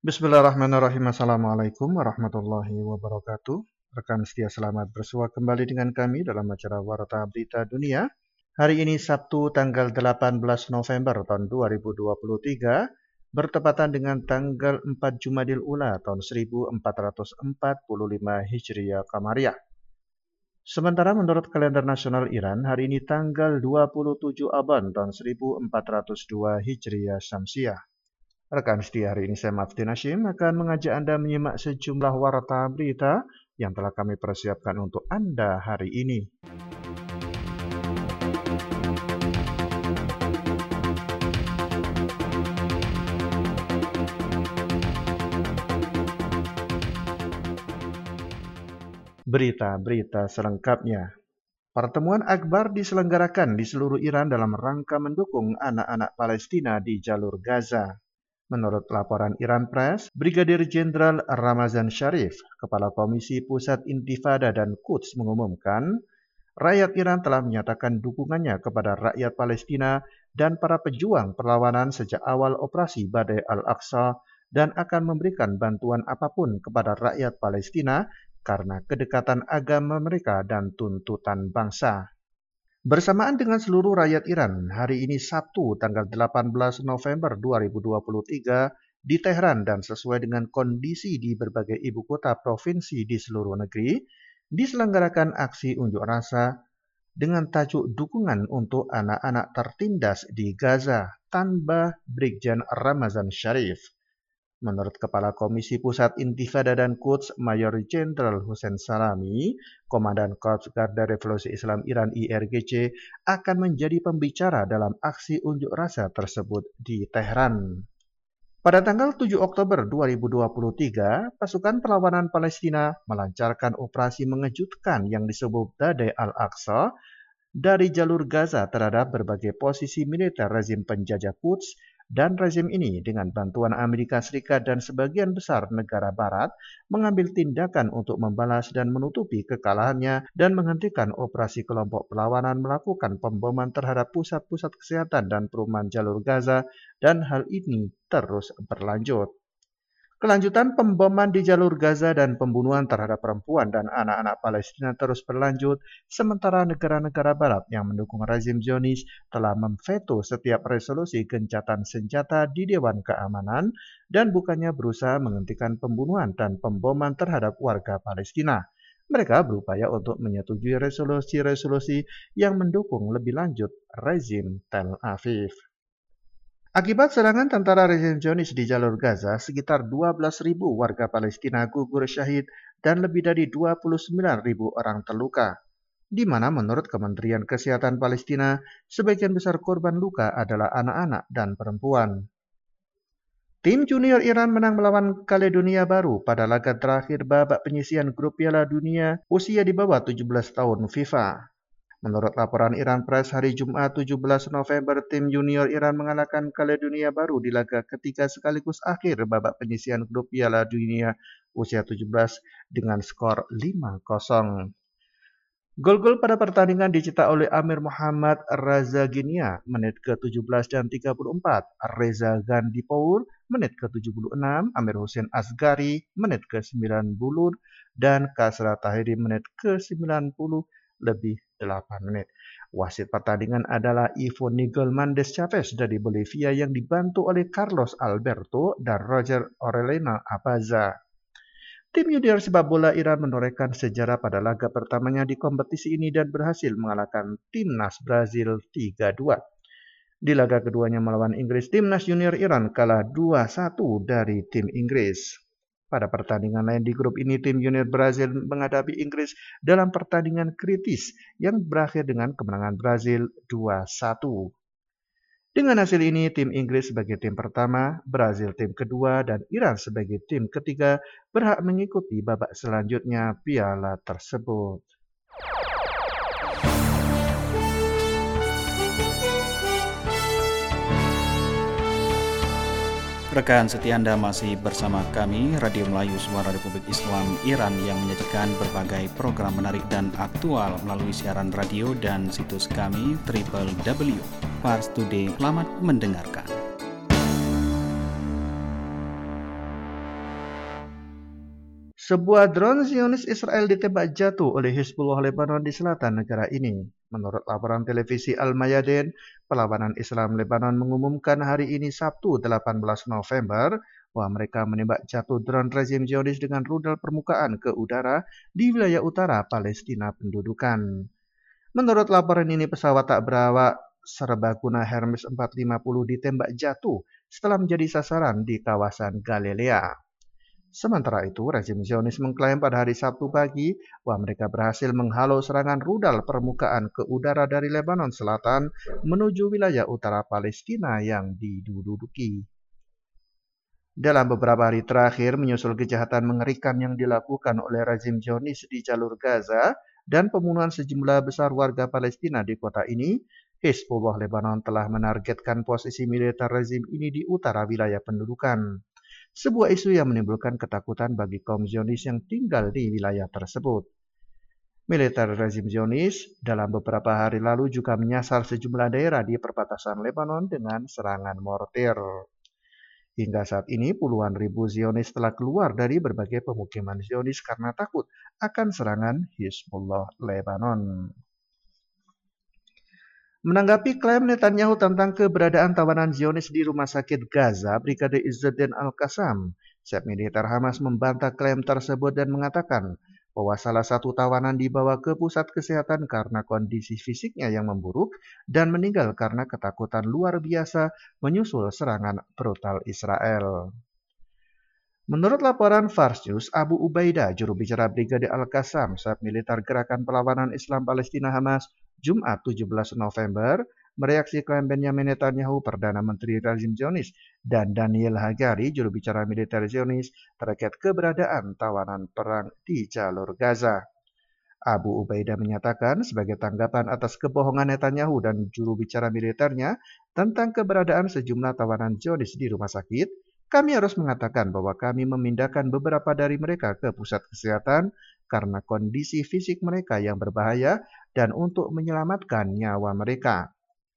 Bismillahirrahmanirrahim. Assalamualaikum warahmatullahi wabarakatuh. Rekan setia, selamat bersua kembali dengan kami dalam acara Warta Berita Dunia. Hari ini Sabtu tanggal 18 November tahun 2023, bertepatan dengan tanggal 4 Jumadil Ula tahun 1445 Hijriah Qamariyah. Sementara menurut kalender nasional Iran, hari ini tanggal 27 Aban tahun 1402 Hijriah Syamsiah. Rekan setia, hari ini saya Maftin Hashim akan mengajak Anda menyimak sejumlah warta berita yang telah kami persiapkan untuk Anda hari ini. Berita-berita selengkapnya. Pertemuan akbar diselenggarakan di seluruh Iran dalam rangka mendukung anak-anak Palestina di jalur Gaza. Menurut laporan Iran Press, Brigadir Jenderal Ramazan Sharif, Kepala Komisi Pusat Intifada dan Quds, mengumumkan rakyat Iran telah menyatakan dukungannya kepada rakyat Palestina dan para pejuang perlawanan sejak awal operasi Badai Al-Aqsa dan akan memberikan bantuan apapun kepada rakyat Palestina karena kedekatan agama mereka dan tuntutan bangsa. Bersamaan dengan seluruh rakyat Iran, hari ini Sabtu tanggal 18 November 2023 di Teheran dan sesuai dengan kondisi di berbagai ibu kota provinsi di seluruh negeri, diselenggarakan aksi unjuk rasa dengan tajuk dukungan untuk anak-anak tertindas di Gaza tanpa Brigjen Ramazan Sharif. Menurut Kepala Komisi Pusat Intifada dan Quds, Mayor Jenderal Hussein Salami, Komandan Korps Garda Revolusi Islam Iran IRGC, akan menjadi pembicara dalam aksi unjuk rasa tersebut di Teheran. Pada tanggal 7 Oktober 2023, pasukan perlawanan Palestina melancarkan operasi mengejutkan yang disebut Badai Al-Aqsa dari jalur Gaza terhadap berbagai posisi militer rezim penjajah Quds, dan rezim ini dengan bantuan Amerika Serikat dan sebagian besar negara barat mengambil tindakan untuk membalas dan menutupi kekalahannya dan menghentikan operasi kelompok perlawanan melakukan pemboman terhadap pusat-pusat kesehatan dan perumahan jalur Gaza, dan hal ini terus berlanjut. Kelanjutan pemboman di jalur Gaza dan pembunuhan terhadap perempuan dan anak-anak Palestina terus berlanjut, sementara negara-negara barat yang mendukung rezim Zionis telah memveto setiap resolusi gencatan senjata di Dewan Keamanan dan bukannya berusaha menghentikan pembunuhan dan pemboman terhadap warga Palestina. Mereka berupaya untuk menyetujui resolusi-resolusi yang mendukung lebih lanjut rezim Tel Aviv. Akibat serangan tentara rezim Zionis di jalur Gaza, sekitar 12.000 warga Palestina gugur syahid dan lebih dari 29.000 orang terluka, di mana menurut Kementerian Kesehatan Palestina, sebagian besar korban luka adalah anak-anak dan perempuan. Tim junior Iran menang melawan Kaledonia Baru pada laga terakhir babak penyisihan grup Piala Dunia usia di bawah 17 tahun FIFA. Menurut laporan Iran Press hari Jumat 17 November, tim junior Iran mengalahkan Kaledonia Baru di laga ketiga sekaligus akhir babak penyisihan grup Piala Dunia usia 17 dengan skor 5-0. Gol-gol pada pertandingan dicetak oleh Amir Muhammad Razaginia menit ke-17 dan 34, Reza Gandipour menit ke-76, Amir Hussein Asgari menit ke-90, dan Kasra Tahiri menit ke-90 lebih 8 menit. Wasit pertandingan adalah Ivo Nigelmandes Chavez dari Bolivia yang dibantu oleh Carlos Alberto dan Roger Orellana Abaza. Tim junior sepak bola Iran menorehkan sejarah pada laga pertamanya di kompetisi ini dan berhasil mengalahkan timnas Brazil 3-2. Di laga keduanya melawan Inggris, timnas junior Iran kalah 2-1 dari tim Inggris. Pada pertandingan lain di grup ini, tim junior Brazil menghadapi Inggris dalam pertandingan kritis yang berakhir dengan kemenangan Brazil 2-1. Dengan hasil ini, tim Inggris sebagai tim pertama, Brazil tim kedua, dan Iran sebagai tim ketiga berhak mengikuti babak selanjutnya piala tersebut. Rekan setia Anda masih bersama kami, Radio Melayu Suara Republik Islam Iran yang menyajikan berbagai program menarik dan aktual melalui siaran radio dan situs kami www.parstoday. Selamat mendengarkan. Sebuah drone Zionis Israel ditembak jatuh oleh Hizbullah Lebanon di selatan negara ini. Menurut laporan televisi Al-Mayadin, perlawanan Islam Lebanon mengumumkan hari ini Sabtu 18 November bahwa mereka menembak jatuh drone rezim Zionis dengan rudal permukaan ke udara di wilayah utara Palestina pendudukan. Menurut laporan ini, pesawat tak berawak serbaguna Hermes 450 ditembak jatuh setelah menjadi sasaran di kawasan Galilea. Sementara itu, rezim Zionis mengklaim pada hari Sabtu pagi bahwa mereka berhasil menghalau serangan rudal permukaan ke udara dari Lebanon Selatan menuju wilayah utara Palestina yang diduduki. Dalam beberapa hari terakhir, menyusul kejahatan mengerikan yang dilakukan oleh rezim Zionis di jalur Gaza dan pembunuhan sejumlah besar warga Palestina di kota ini, Hizbullah Lebanon telah menargetkan posisi militer rezim ini di utara wilayah pendudukan. Sebuah isu yang menimbulkan ketakutan bagi kaum Zionis yang tinggal di wilayah tersebut. Militer rezim Zionis dalam beberapa hari lalu juga menyasar sejumlah daerah di perbatasan Lebanon dengan serangan mortir. Hingga saat ini puluhan ribu Zionis telah keluar dari berbagai pemukiman Zionis karena takut akan serangan Hizbullah Lebanon. Menanggapi klaim Netanyahu tentang keberadaan tawanan Zionis di rumah sakit Gaza, Brigadir Izzuddin Al-Qassam, chef militer Hamas membantah klaim tersebut dan mengatakan bahwa salah satu tawanan dibawa ke pusat kesehatan karena kondisi fisiknya yang memburuk dan meninggal karena ketakutan luar biasa menyusul serangan brutal Israel. Menurut laporan Fars News, Abu Ubaidah, juru bicara Brigadir Al-Qassam, chef militer Gerakan Perlawanan Islam Palestina Hamas, Jumat 17 November, mereaksi klaim Benyamin Netanyahu, Perdana Menteri rezim Zionis, dan Daniel Hagari, juru bicara militer Zionis, terkait keberadaan tawanan perang di jalur Gaza. Abu Ubaidah menyatakan sebagai tanggapan atas kebohongan Netanyahu dan juru bicara militernya tentang keberadaan sejumlah tawanan Zionis di rumah sakit, kami harus mengatakan bahwa kami memindahkan beberapa dari mereka ke pusat kesehatan karena kondisi fisik mereka yang berbahaya dan untuk menyelamatkan nyawa mereka.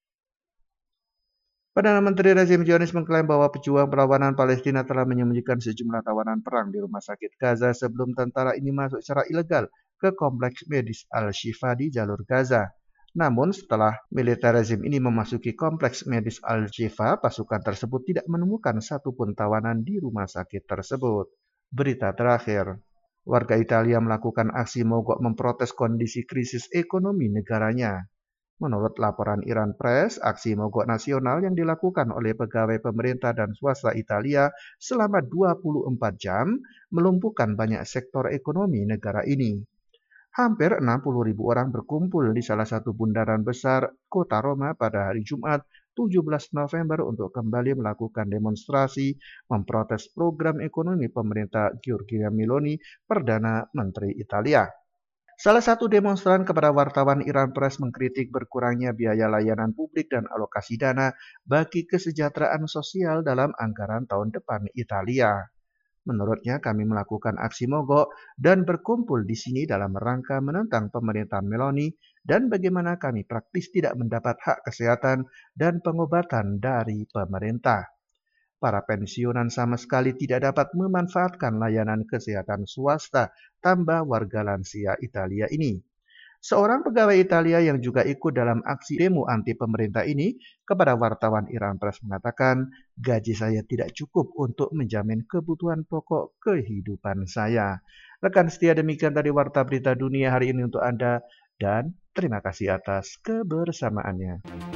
Perdana Menteri rezim Zionis mengklaim bahwa pejuang perlawanan Palestina telah menyembunyikan sejumlah tawanan perang di rumah sakit Gaza sebelum tentara ini masuk secara ilegal ke kompleks medis Al-Shifa di jalur Gaza. Namun setelah militer rezim ini memasuki kompleks medis Al-Shifa, pasukan tersebut tidak menemukan satupun tawanan di rumah sakit tersebut. Berita terakhir, warga Italia melakukan aksi mogok memprotes kondisi krisis ekonomi negaranya. Menurut laporan Iran Press, aksi mogok nasional yang dilakukan oleh pegawai pemerintah dan swasta Italia selama 24 jam melumpuhkan banyak sektor ekonomi negara ini. Hampir 60.000 orang berkumpul di salah satu bundaran besar kota Roma pada hari Jumat 17 November untuk kembali melakukan demonstrasi memprotes program ekonomi pemerintah Giorgia Meloni, Perdana Menteri Italia. Salah satu demonstran kepada wartawan Iran Press mengkritik berkurangnya biaya layanan publik dan alokasi dana bagi kesejahteraan sosial dalam anggaran tahun depan Italia. Menurutnya, kami melakukan aksi mogok dan berkumpul di sini dalam rangka menentang pemerintahan Meloni dan bagaimana kami praktis tidak mendapat hak kesehatan dan pengobatan dari pemerintah. Para pensiunan sama sekali tidak dapat memanfaatkan layanan kesehatan swasta, tambah warga lansia Italia ini. Seorang pegawai Italia yang juga ikut dalam aksi demo anti pemerintah ini kepada wartawan Iran Press mengatakan, gaji saya tidak cukup untuk menjamin kebutuhan pokok kehidupan saya. Rekan setia, demikian tadi Warta Berita Dunia hari ini untuk Anda dan terima kasih atas kebersamaannya.